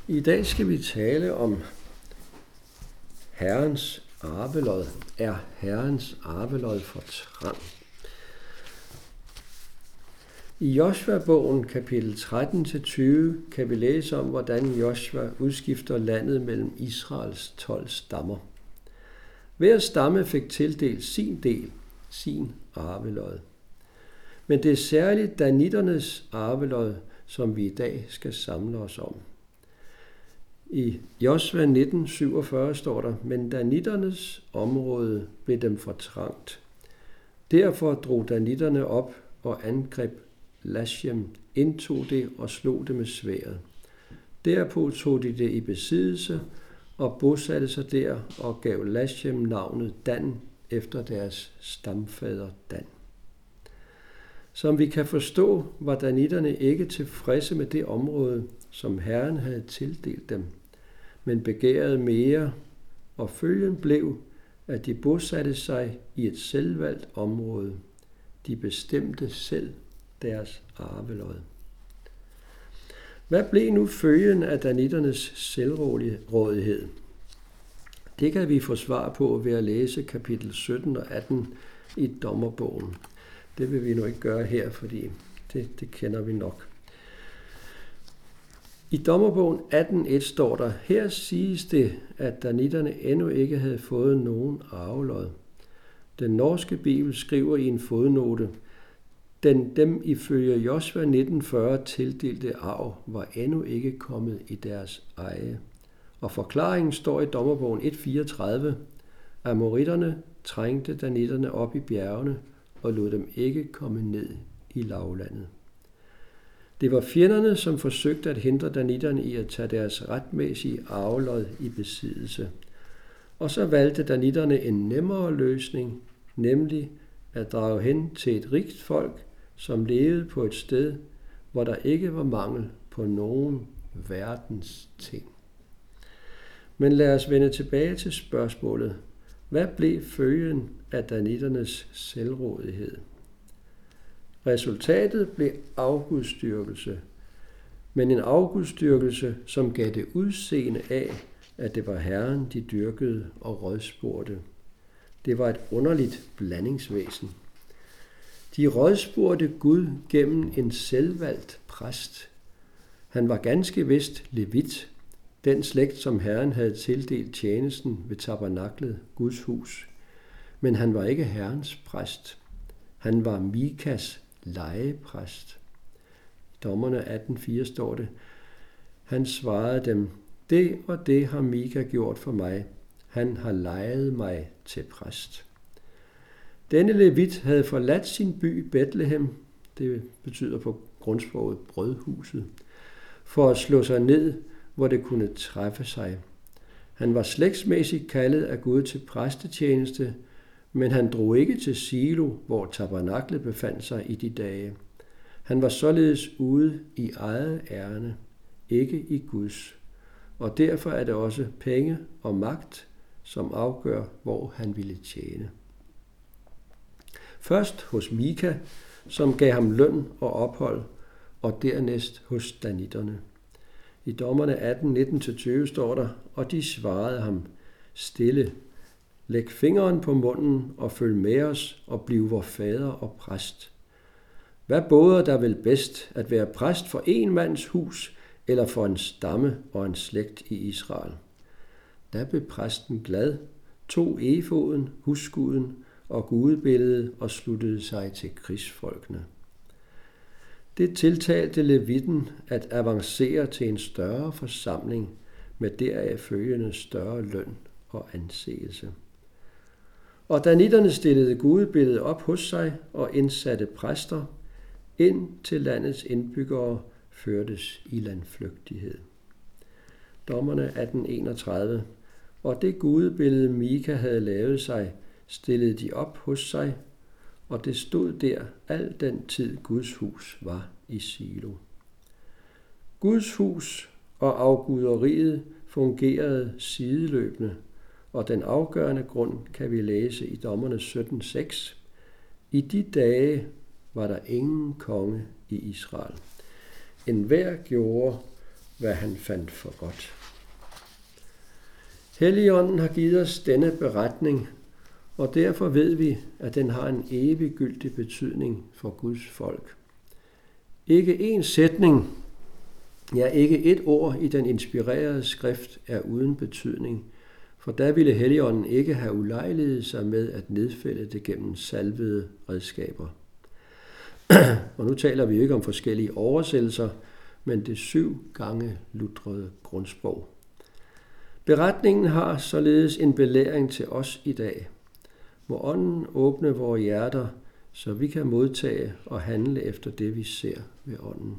I dag skal vi tale om Herrens arvelod. Er Herrens arvelod for trang? I Josva-bogen kapitel 13-20 kan vi læse om, hvordan Josva udskifter landet mellem Israels 12 stammer. Hver stamme fik tildelt sin del, sin arvelod. Men det er særligt danitternes arvelod, som vi i dag skal samle os om. I Josva 19:47 står der, men danitternes område blev dem for trangt. Derfor drog danitterne op og angreb Lashem, indtog det og slog det med sværdet. Derpå tog de det i besiddelse og bosatte sig der og gav Lashem navnet Dan efter deres stamfader Dan. Som vi kan forstå, var danitterne ikke tilfredse med det område, som Herren havde tildelt dem, men begærede mere, og følgen blev, at de bosatte sig i et selvvalgt område. De bestemte selv deres arvelod. Hvad blev nu følgen af danitternes selvrådighed? Det kan vi få svar på ved at læse kapitel 17 og 18 i Dommerbogen. Det vil vi nu ikke gøre her, fordi det kender vi nok. I Dommerbogen 18:1 står der, her siges det, at danitterne endnu ikke havde fået nogen arvelod. Den norske bibel skriver i en fodnote, den dem ifølge Josva 19:40 tildelte arv var endnu ikke kommet i deres eje. Og forklaringen står i Dommerbogen 1:34, amoritterne trængte danitterne op i bjergene og lod dem ikke komme ned i lavlandet. Det var fjenderne, som forsøgte at hindre danitterne i at tage deres retmæssige arvelod i besiddelse. Og så valgte danitterne en nemmere løsning, nemlig at drage hen til et rigt folk, som levede på et sted, hvor der ikke var mangel på nogen verdens ting. Men lad os vende tilbage til spørgsmålet. Hvad blev følgen af danitternes selvrådighed? Resultatet blev afgudstyrkelse, men en afgudstyrkelse, som gav det udseende af, at det var Herren, de dyrkede og rådspurgte. Det var et underligt blandingsvæsen. De rådspurgte Gud gennem en selvvalgt præst. Han var ganske vist levit, den slægt, som Herren havde tildelt tjenesten ved tabernaklet, Guds hus. Men han var ikke Herrens præst. Han var Mikas lejepræst. I Dommerne 18:4 står det, han svarede dem, det og det har Mika gjort for mig. Han har lejet mig til præst. Denne levit havde forladt sin by Betlehem, det betyder på grundsproget brødhuset, for at slå sig ned, hvor det kunne træffe sig. Han var slægtsmæssigt kaldet af Gud til præstetjeneste, men han drog ikke til Silo, hvor tabernaklet befandt sig i de dage. Han var således ude i eget ærne, ikke i Guds. Og derfor er det også penge og magt, som afgør, hvor han ville tjene. Først hos Mika, som gav ham løn og ophold, og dernæst hos danitterne. I Dommerne 18:19-20 står der, og de svarede ham, stille, læg fingeren på munden og følg med os og bliv vor fader og præst. Hvad båder der vel bedst, at være præst for en mands hus eller for en stamme og en slægt i Israel? Da blev præsten glad, tog efoden, husguden og gudebilledet og sluttede sig til krigsfolkene. Det tiltalte levitten at avancere til en større forsamling med deraf følgende større løn og anseelse. Og danitterne stillede gudebilledet op hos sig og indsatte præster, ind til landets indbyggere førtes i landflygtighed. Dommerne 18:31. Og det gudebillede Mika havde lavet sig, stillede de op hos sig, og det stod der al den tid Guds hus var i Silo. Guds hus og afguderiet fungerede sideløbende, og den afgørende grund kan vi læse i Dommerne 17:6. I de dage var der ingen konge i Israel. Enhver gjorde, hvad han fandt for godt. Helligånden har givet os denne beretning, og derfor ved vi, at den har en eviggyldig betydning for Guds folk. Ikke én sætning, ja ikke et ord i den inspirerede skrift er uden betydning, for da ville Helligånden ikke have ulejliget sig med at nedfælde det gennem salvede redskaber. Og nu taler vi ikke om forskellige oversættelser, men det 7 gange lutrede grundsprog. Beretningen har således en belæring til os i dag. Må Ånden åbne vores hjerter, så vi kan modtage og handle efter det, vi ser ved Ånden.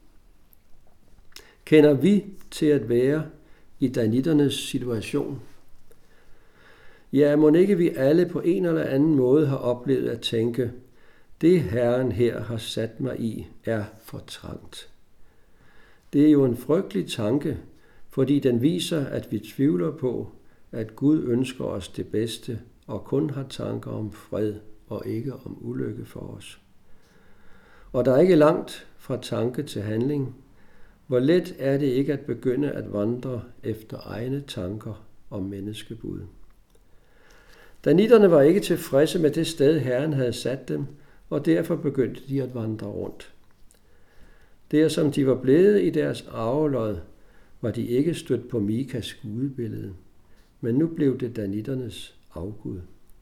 Kender vi til at være i danitternes situation? Ja, må ikke vi alle på en eller anden måde har oplevet at tænke, det Herren her har sat mig i, er for trangt. Det er jo en frygtelig tanke, fordi den viser, at vi tvivler på, at Gud ønsker os det bedste og kun har tanker om fred og ikke om ulykke for os. Og der er ikke langt fra tanke til handling. Hvor let er det ikke at begynde at vandre efter egne tanker om menneskebud. Danitterne var ikke tilfredse med det sted, Herren havde sat dem, og derfor begyndte de at vandre rundt. Der som de var blevet i deres arvelod, var de ikke stødt på Mikas gudebillede, men nu blev det danitternes afgud.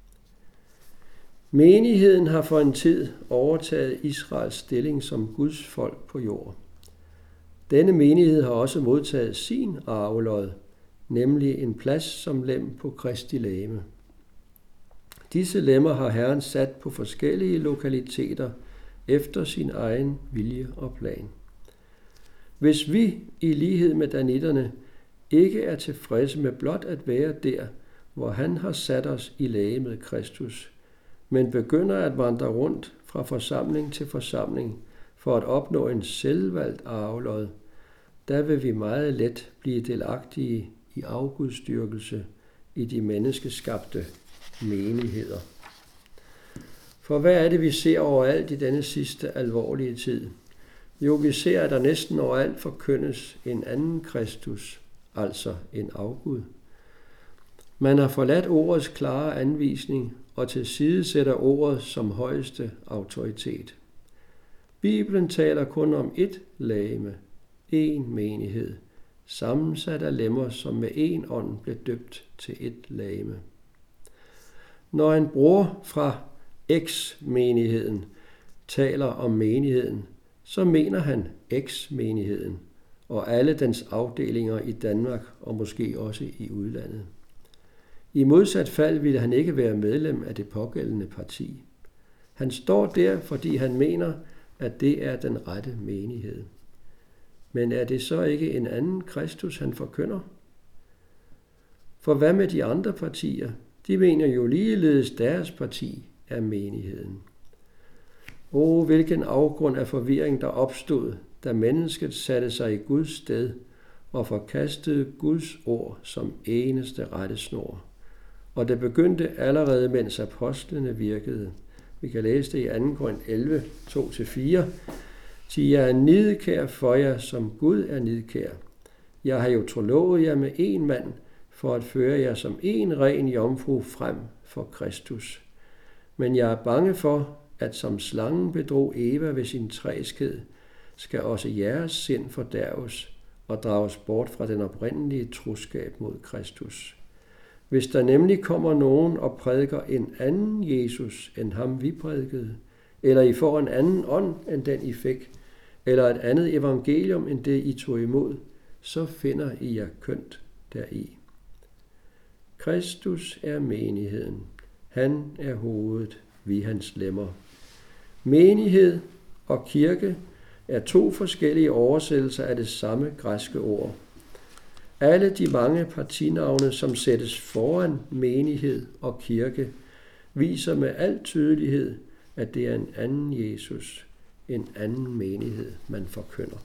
Menigheden har for en tid overtaget Israels stilling som Guds folk på jord. Denne menighed har også modtaget sin arvelod, nemlig en plads som lem på Kristi legeme. Disse lemmer har Herren sat på forskellige lokaliteter efter sin egen vilje og plan. Hvis vi, i lighed med danitterne, ikke er tilfredse med blot at være der, hvor han har sat os i legemet Kristus, men begynder at vandre rundt fra forsamling til forsamling for at opnå en selvvalgt arvelod, der vil vi meget let blive delagtige i afgudstyrkelse i de menneskeskabte menigheder. For hvad er det, vi ser overalt i denne sidste alvorlige tid? Jo, vi ser, at der næsten overalt forkyndes en anden Kristus, altså en afgud. Man har forladt ordets klare anvisning og tilsidesætter ordet som højeste autoritet. Bibelen taler kun om ét legeme, én menighed, sammensat af lemmer, som med én ånd blev døbt til ét legeme. Når en bror fra X-menigheden taler om menigheden, så mener han X-menigheden og alle dens afdelinger i Danmark og måske også i udlandet. I modsat fald ville han ikke være medlem af det pågældende parti. Han står der, fordi han mener, at det er den rette menighed. Men er det så ikke en anden Kristus, han forkynder? For hvad med de andre partier? De mener jo ligeledes deres parti er menigheden. Hvilken afgrund af forvirring der opstod, da mennesket satte sig i Guds sted og forkastede Guds ord som eneste rettesnor. Og det begyndte allerede, mens apostlene virkede. Vi kan læse det i 2. Korinther 11, 2-4. Til jeg er nidkær for jer, som Gud er nidkær. Jeg har jo trolovet jer med én mand, for at føre jer som en ren jomfru frem for Kristus. Men jeg er bange for, at som slangen bedrog Eva ved sin træskhed, skal også jeres sind fordærves og drages bort fra den oprindelige troskab mod Kristus. Hvis der nemlig kommer nogen og prædiker en anden Jesus, end ham vi prædikede, eller I får en anden ånd, end den I fik, eller et andet evangelium, end det I tog imod, så finder I jer kønt deri. Kristus er menigheden. Han er hovedet, vi hans lemmer. Menighed og kirke er 2 forskellige oversættelser af det samme græske ord. Alle de mange partinavne, som sættes foran menighed og kirke, viser med al tydelighed, at det er en anden Jesus, en anden menighed, man forkynder.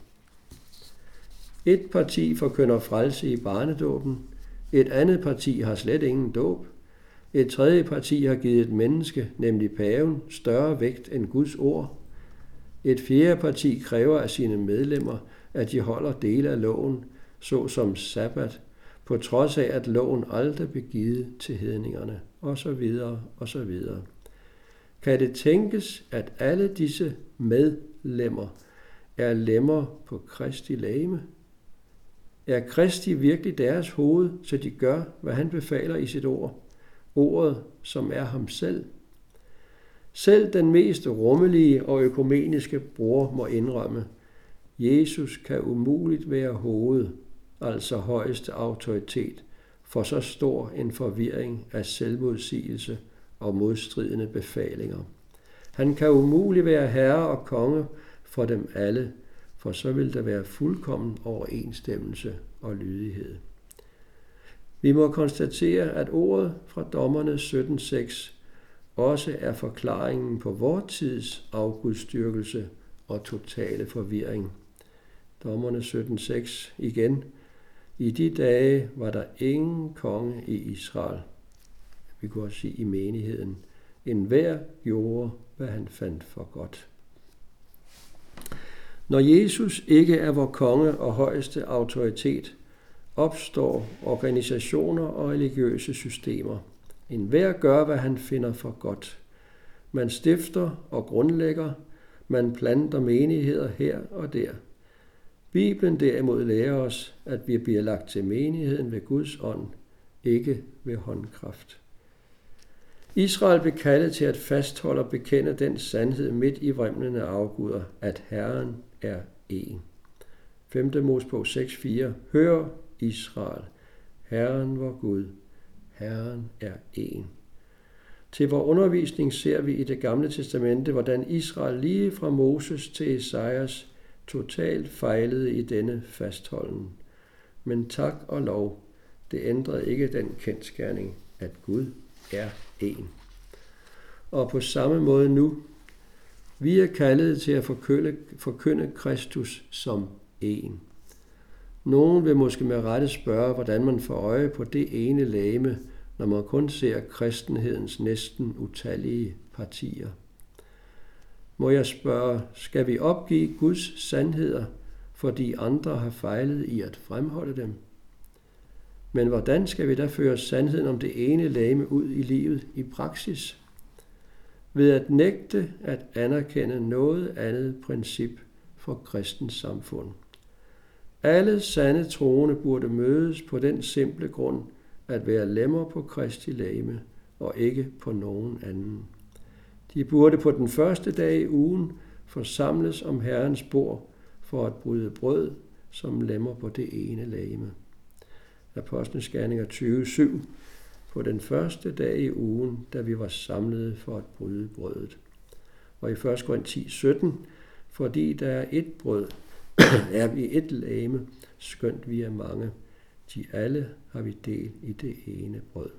Et parti forkynder frelse i barnedåben, et andet parti har slet ingen dåb, et tredje parti har givet et menneske, nemlig paven, større vægt end Guds ord. Et fjerde parti kræver af sine medlemmer, at de holder dele af loven, såsom sabbat, på trods af, at loven aldrig blev givet til hedningerne, osv. osv. Kan det tænkes, at alle disse medlemmer er lemmer på Kristi legeme? Er Kristi virkelig deres hoved, så de gør, hvad han befaler i sit ord? Ordet, som er ham selv. Selv den mest rummelige og økumeniske bror må indrømme, Jesus kan umuligt være hoved, altså højeste autoritet, for så stor en forvirring af selvmodsigelse og modstridende befalinger. Han kan umuligt være herre og konge for dem alle, for så vil der være fuldkommen overensstemmelse og lydighed. Vi må konstatere, at ordet fra Dommerne 17:6 også er forklaringen på vor tids afgudstyrkelse og totale forvirring. Dommerne 17:6 igen. I de dage var der ingen konge i Israel. Vi kunne også sige i menigheden. Enhver gjorde, hvad han fandt for godt. Når Jesus ikke er vor konge og højeste autoritet, opstår organisationer og religiøse systemer. Enhver gør, hvad han finder for godt. Man stifter og grundlægger, man planter menigheder her og der. Bibelen derimod lærer os, at vi bliver lagt til menigheden ved Guds ånd, ikke ved håndkraft. Israel blev kaldet til at fastholde og bekende den sandhed midt i vrimlende afguder, at Herren er én. 5. Mosebog 6:4. Hør Israel, Herren vor Gud, Herren er én. Til vor undervisning ser vi i Det Gamle Testamente, hvordan Israel lige fra Moses til Esajas totalt fejlede i denne fastholden. Men tak og lov, det ændrede ikke den kendsgerning, at Gud er én. Og på samme måde nu, vi er kaldet til at forkynde Kristus som én. Nogen vil måske med rette spørge, hvordan man får øje på det ene legeme, når man kun ser kristenhedens næsten utallige partier. Må jeg spørge, skal vi opgive Guds sandheder, fordi andre har fejlet i at fremholde dem? Men hvordan skal vi da føre sandheden om det ene legeme ud i livet i praksis? Ved at nægte at anerkende noget andet princip for kristens samfund. Alle sande troende burde mødes på den simple grund at være lemmer på Kristi legeme og ikke på nogen anden. De burde på den første dag i ugen forsamles om Herrens bord for at bryde brød som lemmer på det ene legeme. Apostlenes Gerninger 20:7. På den første dag i ugen, da vi var samlede for at bryde brødet. Og i 1. Korinth 10:17. Fordi der er ét brød, er vi ét legeme, skønt vi er mange. De alle har vi del i det ene brød.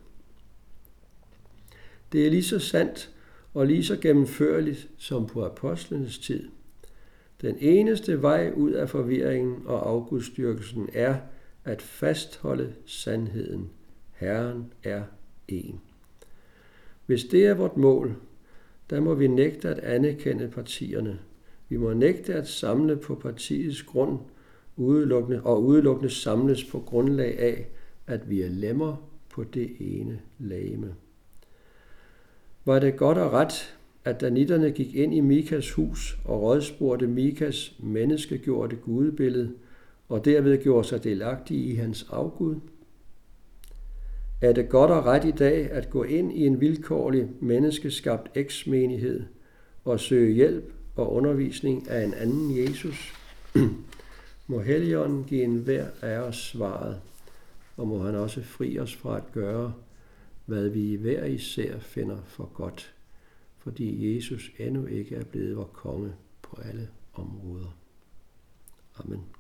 Det er lige så sandt og lige så gennemførligt som på apostlenes tid. Den eneste vej ud af forvirringen og afgudstyrkelsen er at fastholde sandheden. Herren er én. Hvis det er vort mål, der må vi nægte at anerkende partierne. Vi må nægte at samle på partiets grund udelukkende samles på grundlag af, at vi er lemmer på det ene legeme. Var det godt og ret, at danitterne gik ind i Mikas hus og rådspurgte Mikas menneskegjorte gudebillede, og derved gjorde sig delagtige i hans afgud? Er det godt og ret i dag at gå ind i en vilkårlig menneskeskabt eksmenighed og søge hjælp og undervisning af en anden Jesus? Må Helligånden give enhver af os svaret, og må han også fri os fra at gøre, hvad vi hver især finder for godt, fordi Jesus endnu ikke er blevet vor konge på alle områder. Amen.